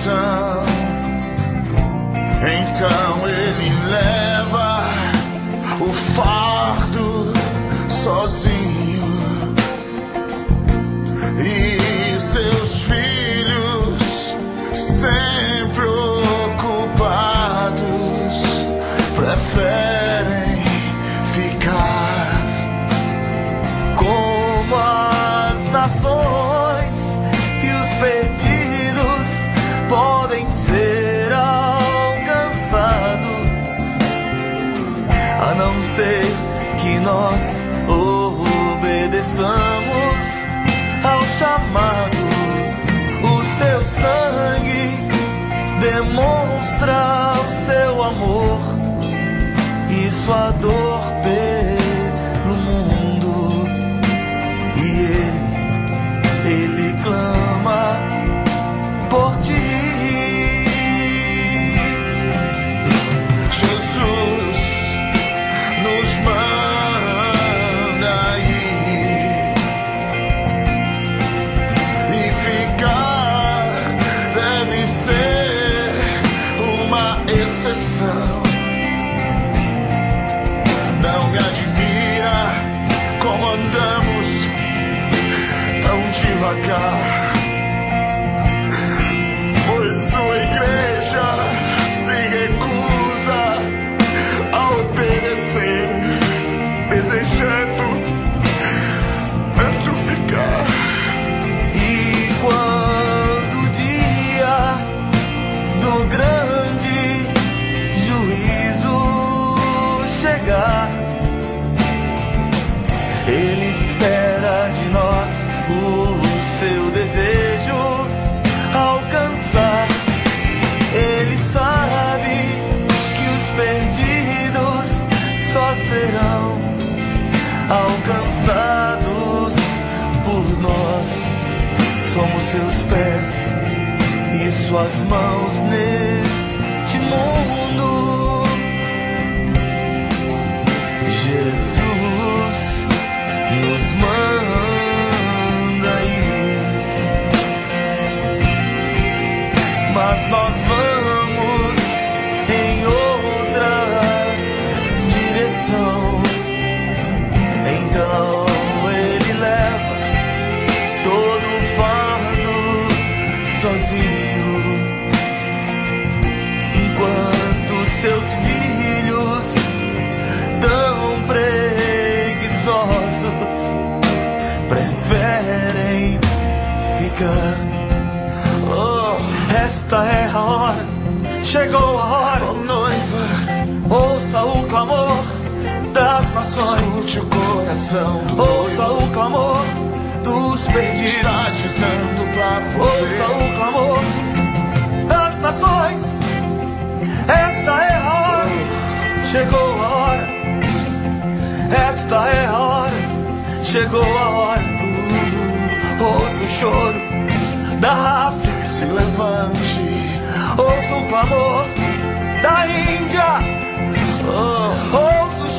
direção. Então ele leva o fardo sozinho e seus filhos, sempre ocupados, preferem ficar como as nações, e os perdidos podem ser alcançados, a não ser que nós obedeçamos ao chamado. O seu sangue demonstra o seu amor e sua dor pelo mundo, e ele clama por ti. Jesus nos manda ir, e ficar deve ser uma exceção. Não me admira como andamos tão devagar, pois sua igreja se recusa a obedecer, desejando tanto ficar. E quando o dia do grande juízo chegar, ele espera de nós o seu desejo alcançar. Ele sabe que os perdidos só serão alcançados por nós. Somos seus pés e suas mãos neste mundo. Jesus nos manda ir, mas nós vamos em outra direção. Então ele leva todo o fardo sozinho, enquanto seus filhos tão preguiçosos preferem ficar. Esta é a hora, chegou a hora, Oh, noiva, ouça o clamor das nações, escute o coração do ouça noivo, o clamor dos perdidos, está dizendo pra ouça você. o clamor das nações. Esta é a hora, chegou a hora. Esta é a hora, chegou a hora. Ouça o choro da África, Se levante, ouça o clamor da Índia, ouça o